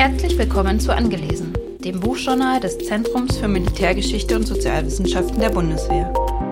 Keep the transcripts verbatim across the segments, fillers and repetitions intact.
Herzlich willkommen zu Angelesen, dem Buchjournal des Zentrums für Militärgeschichte und Sozialwissenschaften der Bundeswehr.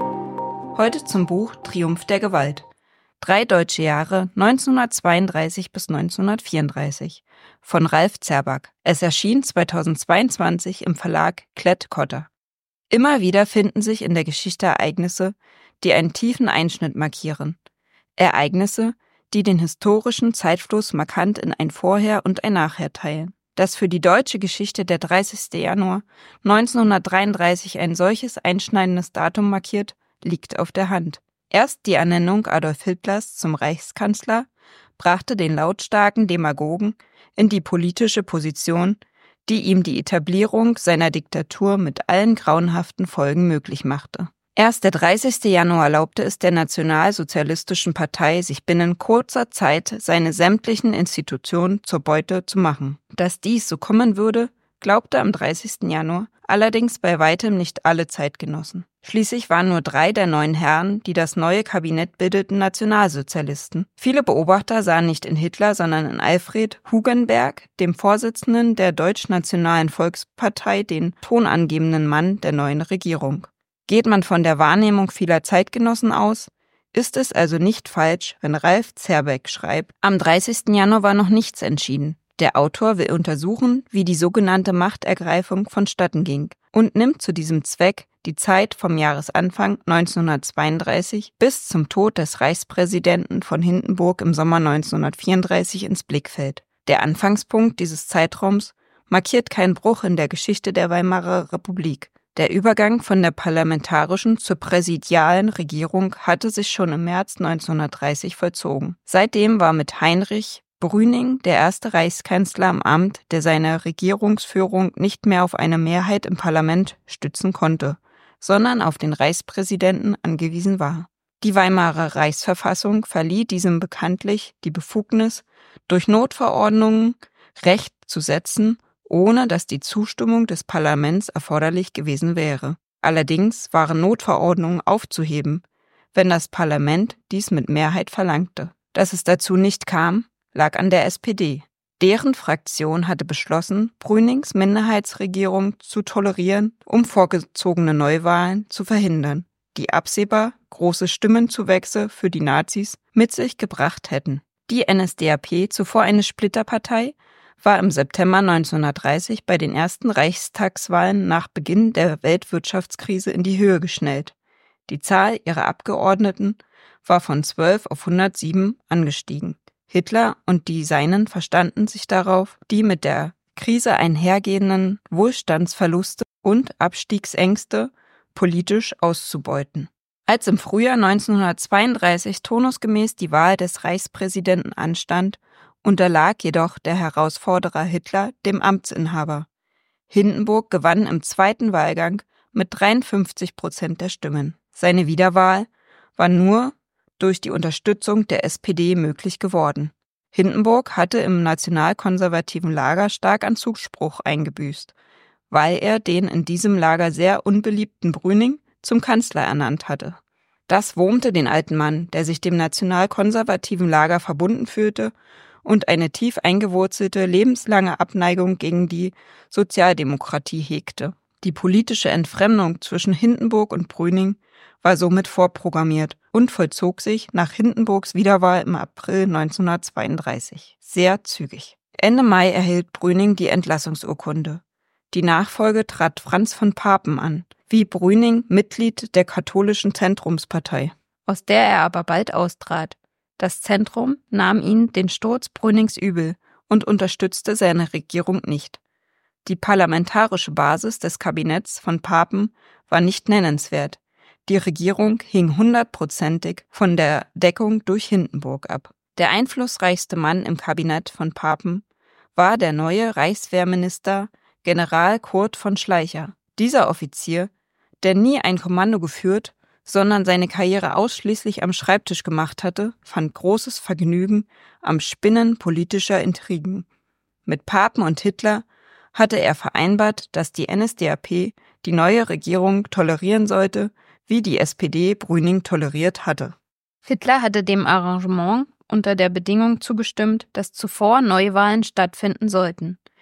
Heute zum Buch Triumph der Gewalt. Drei deutsche Jahre neunzehnhundertzweiunddreißig bis neunzehnhundertvierunddreißig von Ralf Zerback. Es erschien zweitausendzweiundzwanzig im Verlag Klett-Cotta. Immer wieder finden sich in der Geschichte Ereignisse, die einen tiefen Einschnitt markieren. Ereignisse, die den historischen Zeitfluss markant in ein Vorher und ein Nachher teilen. Dass für die deutsche Geschichte der dreißigster Januar neunzehnhundertdreiunddreißig ein solches einschneidendes Datum markiert, liegt auf der Hand. Erst die Ernennung Adolf Hitlers zum Reichskanzler brachte den lautstarken Demagogen in die politische Position, die ihm die Etablierung seiner Diktatur mit allen grauenhaften Folgen möglich machte. Erst der dreißigster Januar erlaubte es der Nationalsozialistischen Partei, sich binnen kurzer Zeit seine sämtlichen Institutionen zur Beute zu machen. Dass dies so kommen würde, glaubte am dreißigsten Januar allerdings bei weitem nicht alle Zeitgenossen. Schließlich waren nur drei der neun Herren, die das neue Kabinett bildeten, Nationalsozialisten. Viele Beobachter sahen nicht in Hitler, sondern in Alfred Hugenberg, dem Vorsitzenden der Deutschnationalen Volkspartei, den tonangebenden Mann der neuen Regierung. Geht man von der Wahrnehmung vieler Zeitgenossen aus, ist es also nicht falsch, wenn Ralf Zerback schreibt, am dreißigsten Januar war noch nichts entschieden. Der Autor will untersuchen, wie die sogenannte Machtergreifung vonstatten ging und nimmt zu diesem Zweck die Zeit vom Jahresanfang neunzehnhundertzweiunddreißig bis zum Tod des Reichspräsidenten von Hindenburg im Sommer neunzehnhundertvierunddreißig ins Blickfeld. Der Anfangspunkt dieses Zeitraums markiert keinen Bruch in der Geschichte der Weimarer Republik. Der Übergang von der parlamentarischen zur präsidialen Regierung hatte sich schon im März neunzehnhundertdreißig vollzogen. Seitdem war mit Heinrich Brüning der erste Reichskanzler am Amt, der seine Regierungsführung nicht mehr auf eine Mehrheit im Parlament stützen konnte, sondern auf den Reichspräsidenten angewiesen war. Die Weimarer Reichsverfassung verlieh diesem bekanntlich die Befugnis, durch Notverordnungen Recht zu setzen, ohne dass die Zustimmung des Parlaments erforderlich gewesen wäre. Allerdings waren Notverordnungen aufzuheben, wenn das Parlament dies mit Mehrheit verlangte. Dass es dazu nicht kam, lag an der S P D. Deren Fraktion hatte beschlossen, Brünings Minderheitsregierung zu tolerieren, um vorgezogene Neuwahlen zu verhindern, die absehbar große Stimmenzuwächse für die Nazis mit sich gebracht hätten. Die N S D A P, zuvor eine Splitterpartei, war im September neunzehnhundertdreißig bei den ersten Reichstagswahlen nach Beginn der Weltwirtschaftskrise in die Höhe geschnellt. Die Zahl ihrer Abgeordneten war von zwölf auf hundertsieben angestiegen. Hitler und die Seinen verstanden sich darauf, die mit der Krise einhergehenden Wohlstandsverluste und Abstiegsängste politisch auszubeuten. Als im Frühjahr neunzehnhundertzweiunddreißig turnusgemäß die Wahl des Reichspräsidenten anstand, unterlag jedoch der Herausforderer Hitler dem Amtsinhaber. Hindenburg gewann im zweiten Wahlgang mit dreiundfünfzig Prozent der Stimmen. Seine Wiederwahl war nur durch die Unterstützung der S P D möglich geworden. Hindenburg hatte im nationalkonservativen Lager stark an Zuspruch eingebüßt, weil er den in diesem Lager sehr unbeliebten Brüning zum Kanzler ernannt hatte. Das wurmte den alten Mann, der sich dem nationalkonservativen Lager verbunden fühlte und eine tief eingewurzelte, lebenslange Abneigung gegen die Sozialdemokratie hegte. Die politische Entfremdung zwischen Hindenburg und Brüning war somit vorprogrammiert und vollzog sich nach Hindenburgs Wiederwahl im April neunzehnhundertzweiunddreißig. Sehr zügig. Ende Mai erhielt Brüning die Entlassungsurkunde. Die Nachfolge trat Franz von Papen an, wie Brüning Mitglied der katholischen Zentrumspartei, aus der er aber bald austrat. Das Zentrum nahm ihn den Sturz Brünings übel und unterstützte seine Regierung nicht. Die parlamentarische Basis des Kabinetts von Papen war nicht nennenswert. Die Regierung hing hundertprozentig von der Deckung durch Hindenburg ab. Der einflussreichste Mann im Kabinett von Papen war der neue Reichswehrminister General Kurt von Schleicher. Dieser Offizier, der nie ein Kommando geführt, sondern seine Karriere ausschließlich am Schreibtisch gemacht hatte, fand großes Vergnügen am Spinnen politischer Intrigen. Mit Papen und Hitler hatte er vereinbart, dass die N S D A P die neue Regierung tolerieren sollte, wie die S P D Brüning toleriert hatte. Hitler hatte dem Arrangement unter der Bedingung zugestimmt, dass zuvor Neuwahlen stattfinden sollten.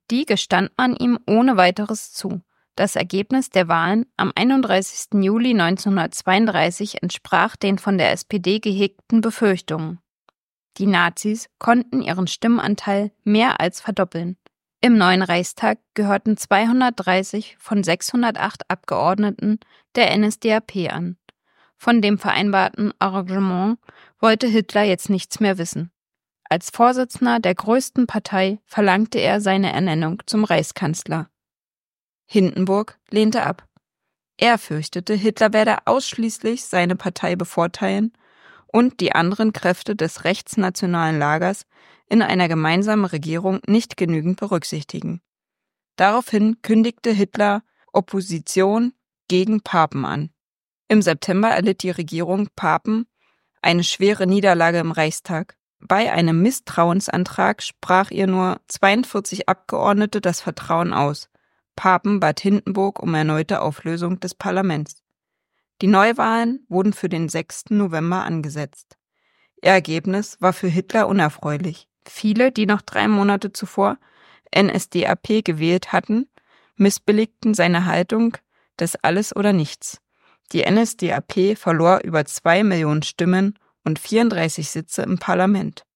Die gestand man ihm ohne weiteres zu. Das Ergebnis der Wahlen am einunddreißigsten Juli neunzehnhundertzweiunddreißig entsprach den von der S P D gehegten Befürchtungen. Die Nazis konnten ihren Stimmenanteil mehr als verdoppeln. Im neuen Reichstag gehörten zweihundertdreißig von sechshundertacht Abgeordneten der N S D A P an. Von dem vereinbarten Arrangement wollte Hitler jetzt nichts mehr wissen. Als Vorsitzender der größten Partei verlangte er seine Ernennung zum Reichskanzler. Hindenburg lehnte ab. Er fürchtete, Hitler werde ausschließlich seine Partei bevorteilen und die anderen Kräfte des rechtsnationalen Lagers in einer gemeinsamen Regierung nicht genügend berücksichtigen. Daraufhin kündigte Hitler Opposition gegen Papen an. Im September erlitt die Regierung Papen eine schwere Niederlage im Reichstag. Bei einem Misstrauensantrag sprach ihr nur zweiundvierzig Abgeordnete das Vertrauen aus. Papen bat Hindenburg um erneute Auflösung des Parlaments. Die Neuwahlen wurden für den sechsten November angesetzt. Ihr Ergebnis war für Hitler unerfreulich. Viele, die noch drei Monate zuvor N S D A P gewählt hatten, missbilligten seine Haltung des Alles oder Nichts. Die N S D A P verlor über zwei Millionen Stimmen und vierunddreißig Sitze im Parlament.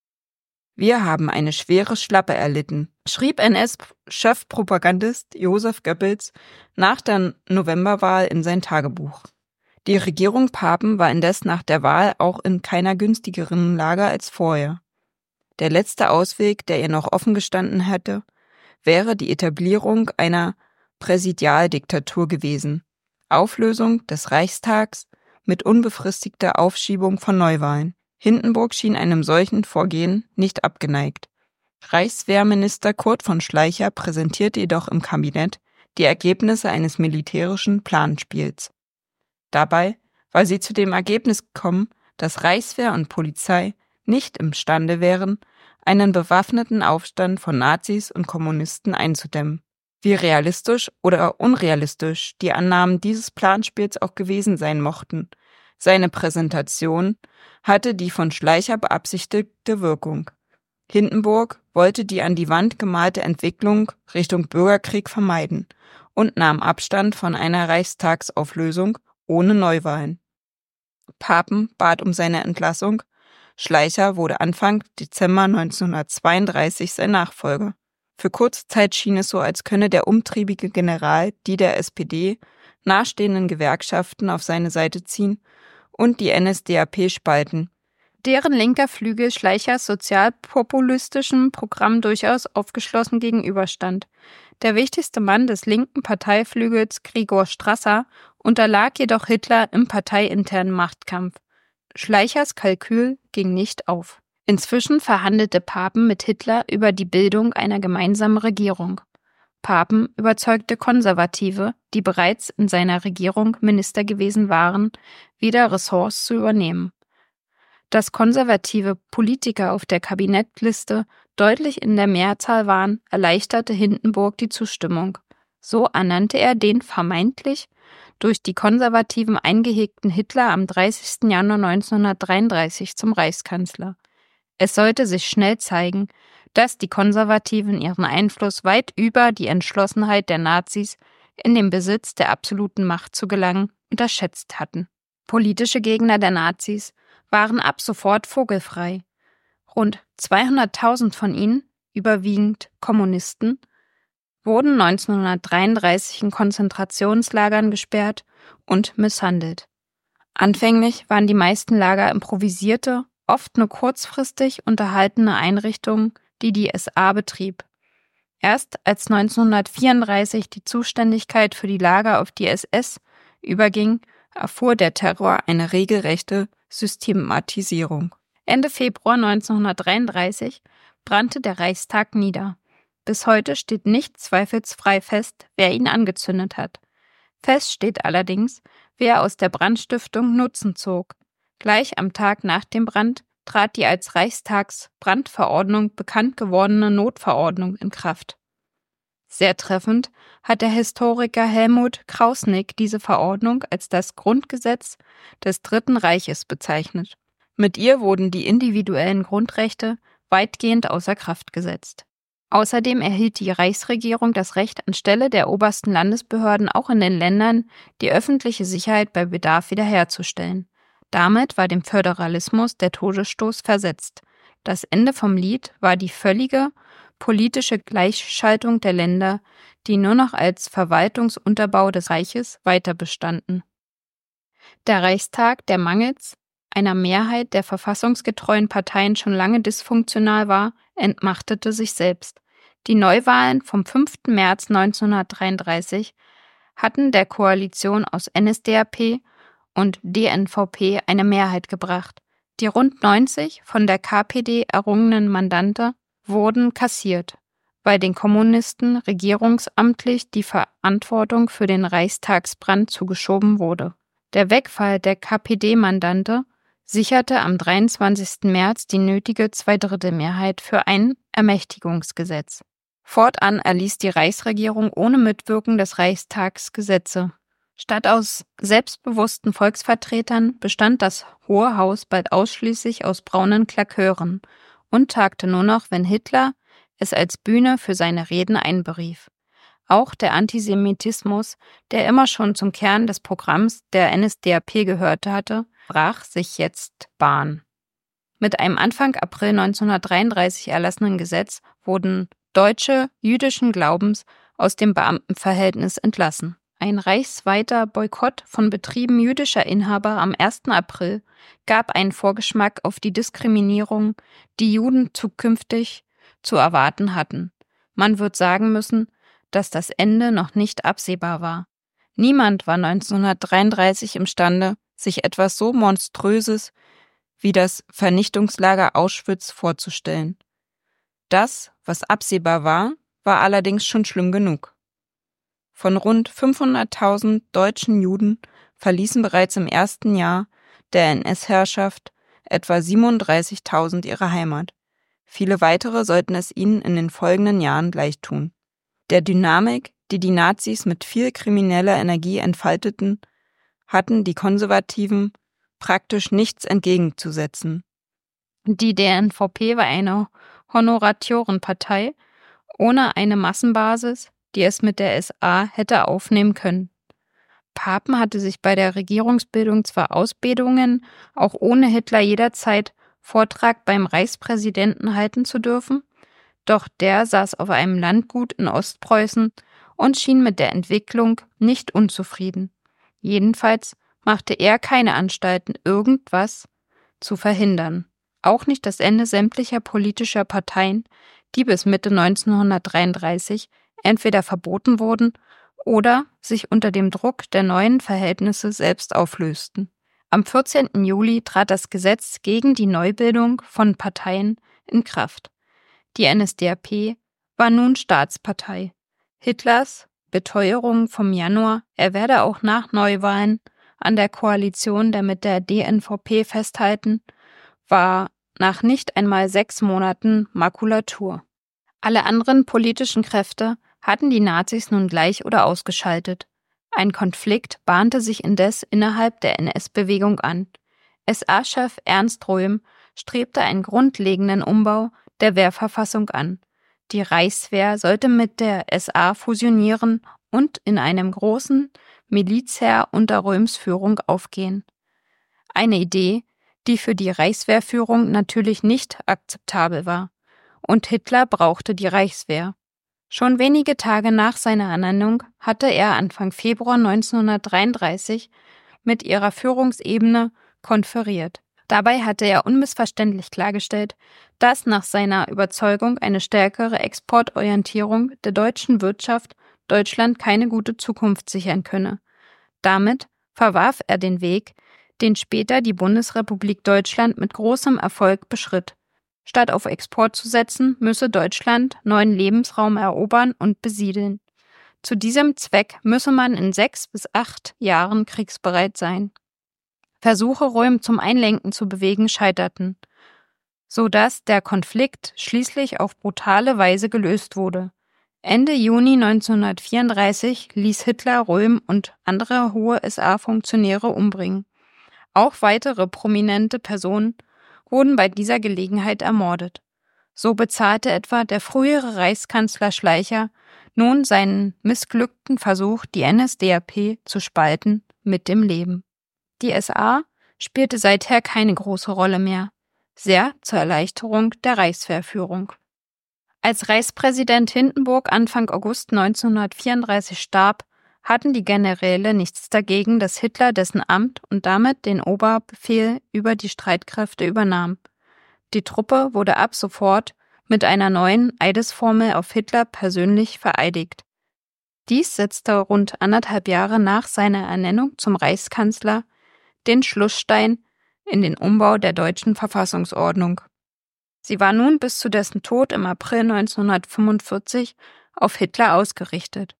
Wir haben eine schwere Schlappe erlitten, schrieb N S-Chefpropagandist Joseph Goebbels nach der Novemberwahl in sein Tagebuch. Die Regierung Papen war indes nach der Wahl auch in keiner günstigeren Lage als vorher. Der letzte Ausweg, der ihr noch offen gestanden hätte, wäre die Etablierung einer Präsidialdiktatur gewesen. Auflösung des Reichstags mit unbefristigter Aufschiebung von Neuwahlen. Hindenburg schien einem solchen Vorgehen nicht abgeneigt. Reichswehrminister Kurt von Schleicher präsentierte jedoch im Kabinett die Ergebnisse eines militärischen Planspiels. Dabei war sie zu dem Ergebnis gekommen, dass Reichswehr und Polizei nicht imstande wären, einen bewaffneten Aufstand von Nazis und Kommunisten einzudämmen. Wie realistisch oder unrealistisch die Annahmen dieses Planspiels auch gewesen sein mochten, seine Präsentation hatte die von Schleicher beabsichtigte Wirkung. Hindenburg wollte die an die Wand gemalte Entwicklung Richtung Bürgerkrieg vermeiden und nahm Abstand von einer Reichstagsauflösung ohne Neuwahlen. Papen bat um seine Entlassung. Schleicher wurde Anfang Dezember neunzehnhundertzweiunddreißig sein Nachfolger. Für kurze Zeit schien es so, als könne der umtriebige General die der S P D nahestehenden Gewerkschaften auf seine Seite ziehen und die N S D A P spalten, deren linker Flügel Schleichers sozialpopulistischen Programm durchaus aufgeschlossen gegenüberstand. Der wichtigste Mann des linken Parteiflügels, Gregor Strasser, unterlag jedoch Hitler im parteiinternen Machtkampf. Schleichers Kalkül ging nicht auf. Inzwischen verhandelte Papen mit Hitler über die Bildung einer gemeinsamen Regierung. Papen überzeugte Konservative, die bereits in seiner Regierung Minister gewesen waren, wieder Ressorts zu übernehmen. Dass konservative Politiker auf der Kabinettliste deutlich in der Mehrzahl waren, erleichterte Hindenburg die Zustimmung. So ernannte er den vermeintlich durch die Konservativen eingehegten Hitler am dreißigsten Januar neunzehnhundertdreiunddreißig zum Reichskanzler. Es sollte sich schnell zeigen, dass die Konservativen ihren Einfluss weit über die Entschlossenheit der Nazis, in den Besitz der absoluten Macht zu gelangen, unterschätzt hatten. Politische Gegner der Nazis waren ab sofort vogelfrei. Rund zweihunderttausend von ihnen, überwiegend Kommunisten, wurden neunzehnhundertdreiunddreißig in Konzentrationslagern gesperrt und misshandelt. Anfänglich waren die meisten Lager improvisierte, oft nur kurzfristig unterhaltene Einrichtungen, die die S A betrieb. Erst als neunzehnhundertvierunddreißig die Zuständigkeit für die Lager auf die S S überging, erfuhr der Terror eine regelrechte Systematisierung. Ende Februar neunzehnhundertdreiunddreißig brannte der Reichstag nieder. Bis heute steht nicht zweifelsfrei fest, wer ihn angezündet hat. Fest steht allerdings, wer aus der Brandstiftung Nutzen zog. Gleich am Tag nach dem Brand trat die als Reichstagsbrandverordnung bekannt gewordene Notverordnung in Kraft. Sehr treffend hat der Historiker Helmut Krausnick diese Verordnung als das Grundgesetz des Dritten Reiches bezeichnet. Mit ihr wurden die individuellen Grundrechte weitgehend außer Kraft gesetzt. Außerdem erhielt die Reichsregierung das Recht, anstelle der obersten Landesbehörden auch in den Ländern die öffentliche Sicherheit bei Bedarf wiederherzustellen. Damit war dem Föderalismus der Todesstoß versetzt. Das Ende vom Lied war die völlige politische Gleichschaltung der Länder, die nur noch als Verwaltungsunterbau des Reiches weiter bestanden. Der Reichstag, der mangels einer Mehrheit der verfassungsgetreuen Parteien schon lange dysfunktional war, entmachtete sich selbst. Die Neuwahlen vom fünften März neunzehnhundertdreiunddreißig hatten der Koalition aus N S D A P und D N V P eine Mehrheit gebracht. Die rund neunzig von der K P D errungenen Mandate wurden kassiert, weil den Kommunisten regierungsamtlich die Verantwortung für den Reichstagsbrand zugeschoben wurde. Der Wegfall der K P D-Mandate sicherte am dreiundzwanzigsten März die nötige Zweidrittelmehrheit für ein Ermächtigungsgesetz. Fortan erließ die Reichsregierung ohne Mitwirkung des Reichstags Gesetze. Statt aus selbstbewussten Volksvertretern bestand das Hohe Haus bald ausschließlich aus braunen Klakeuren und tagte nur noch, wenn Hitler es als Bühne für seine Reden einberief. Auch der Antisemitismus, der immer schon zum Kern des Programms der N S D A P gehörte hatte, brach sich jetzt Bahn. Mit einem Anfang April neunzehnhundertdreiunddreißig erlassenen Gesetz wurden Deutsche jüdischen Glaubens aus dem Beamtenverhältnis entlassen. Ein reichsweiter Boykott von Betrieben jüdischer Inhaber am ersten April gab einen Vorgeschmack auf die Diskriminierung, die Juden zukünftig zu erwarten hatten. Man wird sagen müssen, dass das Ende noch nicht absehbar war. Niemand war neunzehnhundertdreiunddreißig imstande, sich etwas so Monströses wie das Vernichtungslager Auschwitz vorzustellen. Das, was absehbar war, war allerdings schon schlimm genug. Von rund fünfhunderttausend deutschen Juden verließen bereits im ersten Jahr der N S-Herrschaft etwa siebenunddreißigtausend ihre Heimat. Viele weitere sollten es ihnen in den folgenden Jahren gleich tun. Der Dynamik, die die Nazis mit viel krimineller Energie entfalteten, hatten die Konservativen praktisch nichts entgegenzusetzen. Die D N V P war eine Honoratorenpartei ohne eine Massenbasis, die es mit der S A hätte aufnehmen können. Papen hatte sich bei der Regierungsbildung zwar Ausbedungen, auch ohne Hitler jederzeit Vortrag beim Reichspräsidenten halten zu dürfen, doch der saß auf einem Landgut in Ostpreußen und schien mit der Entwicklung nicht unzufrieden. Jedenfalls machte er keine Anstalten, irgendwas zu verhindern. Auch nicht das Ende sämtlicher politischer Parteien, die bis Mitte neunzehnhundertdreiunddreißig entweder verboten wurden oder sich unter dem Druck der neuen Verhältnisse selbst auflösten. Am vierzehnten Juli trat das Gesetz gegen die Neubildung von Parteien in Kraft. Die N S D A P war nun Staatspartei. Hitlers Beteuerung vom Januar, er werde auch nach Neuwahlen an der Koalition der mit der D N V P festhalten, war nach nicht einmal sechs Monaten Makulatur. Alle anderen politischen Kräfte hatten die Nazis nun gleich oder ausgeschaltet. Ein Konflikt bahnte sich indes innerhalb der N S-Bewegung an. S A-Chef Ernst Röhm strebte einen grundlegenden Umbau der Wehrverfassung an. Die Reichswehr sollte mit der S A fusionieren und in einem großen Milizheer unter Röhms Führung aufgehen. Eine Idee, die für die Reichswehrführung natürlich nicht akzeptabel war. Und Hitler brauchte die Reichswehr. Schon wenige Tage nach seiner Ernennung hatte er Anfang Februar neunzehnhundertdreiunddreißig mit ihrer Führungsebene konferiert. Dabei hatte er unmissverständlich klargestellt, dass nach seiner Überzeugung eine stärkere Exportorientierung der deutschen Wirtschaft Deutschland keine gute Zukunft sichern könne. Damit verwarf er den Weg, den später die Bundesrepublik Deutschland mit großem Erfolg beschritt. Statt auf Export zu setzen, müsse Deutschland neuen Lebensraum erobern und besiedeln. Zu diesem Zweck müsse man in sechs bis acht Jahren kriegsbereit sein. Versuche, Röhm zum Einlenken zu bewegen, scheiterten, sodass der Konflikt schließlich auf brutale Weise gelöst wurde. Ende Juni neunzehnhundertvierunddreißig ließ Hitler Röhm und andere hohe S A-Funktionäre umbringen. Auch weitere prominente Personen wurden bei dieser Gelegenheit ermordet. So bezahlte etwa der frühere Reichskanzler Schleicher nun seinen missglückten Versuch, die N S D A P zu spalten, mit dem Leben. Die S A spielte seither keine große Rolle mehr, sehr zur Erleichterung der Reichswehrführung. Als Reichspräsident Hindenburg Anfang August neunzehnhundertvierunddreißig starb, hatten die Generäle nichts dagegen, dass Hitler dessen Amt und damit den Oberbefehl über die Streitkräfte übernahm. Die Truppe wurde ab sofort mit einer neuen Eidesformel auf Hitler persönlich vereidigt. Dies setzte rund anderthalb Jahre nach seiner Ernennung zum Reichskanzler den Schlussstein in den Umbau der deutschen Verfassungsordnung. Sie war nun bis zu dessen Tod im April neunzehnhundertfünfundvierzig auf Hitler ausgerichtet.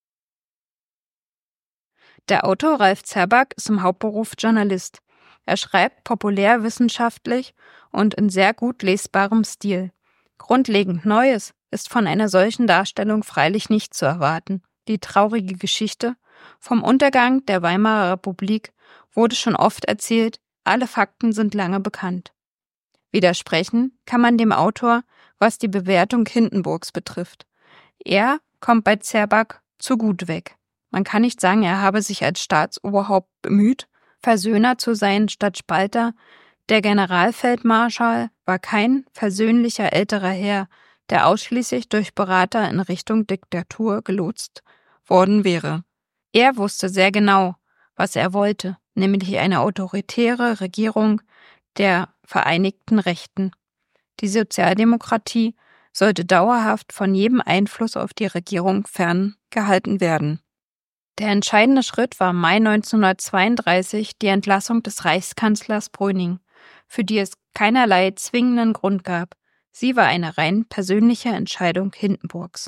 Der Autor Ralf Zerback ist im Hauptberuf Journalist. Er schreibt populärwissenschaftlich und in sehr gut lesbarem Stil. Grundlegend Neues ist von einer solchen Darstellung freilich nicht zu erwarten. Die traurige Geschichte vom Untergang der Weimarer Republik wurde schon oft erzählt, alle Fakten sind lange bekannt. Widersprechen kann man dem Autor, was die Bewertung Hindenburgs betrifft. Er kommt bei Zerback zu gut weg. Man kann nicht sagen, er habe sich als Staatsoberhaupt bemüht, Versöhner zu sein statt Spalter. Der Generalfeldmarschall war kein versöhnlicher älterer Herr, der ausschließlich durch Berater in Richtung Diktatur gelotst worden wäre. Er wusste sehr genau, was er wollte, nämlich eine autoritäre Regierung der Vereinigten Rechten. Die Sozialdemokratie sollte dauerhaft von jedem Einfluss auf die Regierung ferngehalten werden. Der entscheidende Schritt war im Mai neunzehnhundertzweiunddreißig die Entlassung des Reichskanzlers Brüning, für die es keinerlei zwingenden Grund gab. Sie war eine rein persönliche Entscheidung Hindenburgs.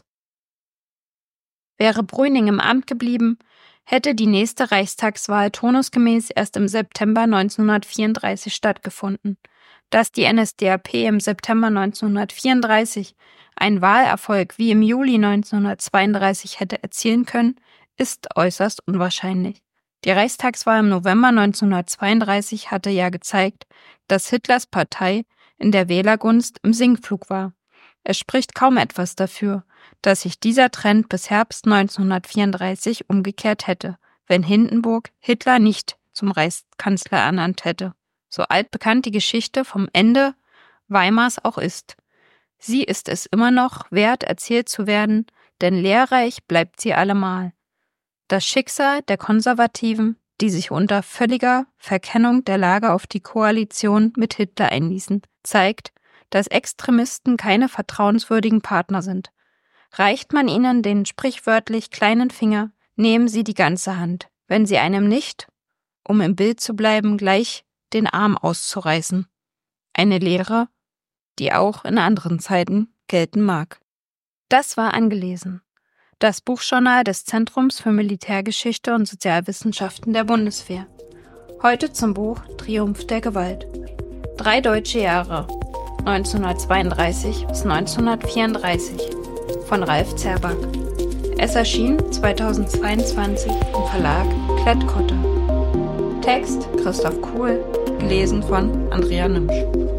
Wäre Brüning im Amt geblieben, hätte die nächste Reichstagswahl turnusgemäß erst im September neunzehnhundertvierunddreißig stattgefunden. Dass die N S D A P im September neunzehnhundertvierunddreißig einen Wahlerfolg wie im Juli neunzehnhundertzweiunddreißig hätte erzielen können, ist äußerst unwahrscheinlich. Die Reichstagswahl im November neunzehnhundertzweiunddreißig hatte ja gezeigt, dass Hitlers Partei in der Wählergunst im Sinkflug war. Es spricht kaum etwas dafür, dass sich dieser Trend bis Herbst neunzehnhundertvierunddreißig umgekehrt hätte, wenn Hindenburg Hitler nicht zum Reichskanzler ernannt hätte. So altbekannt die Geschichte vom Ende Weimars auch ist. Sie ist es immer noch wert, erzählt zu werden, denn lehrreich bleibt sie allemal. Das Schicksal der Konservativen, die sich unter völliger Verkennung der Lage auf die Koalition mit Hitler einließen, zeigt, dass Extremisten keine vertrauenswürdigen Partner sind. Reicht man ihnen den sprichwörtlich kleinen Finger, nehmen sie die ganze Hand, wenn sie einem nicht, um im Bild zu bleiben, gleich den Arm auszureißen. Eine Lehre, die auch in anderen Zeiten gelten mag. Das war angelesen. Das Buchjournal des Zentrums für Militärgeschichte und Sozialwissenschaften der Bundeswehr. Heute zum Buch Triumph der Gewalt. Drei deutsche Jahre, neunzehnhundertzweiunddreißig bis neunzehnhundertvierunddreißig, von Ralf Zerback. Es erschien zweitausendzweiundzwanzig im Verlag Klett-Cotta. Text Christoph Kuhl, gelesen von Andrea Nimsch.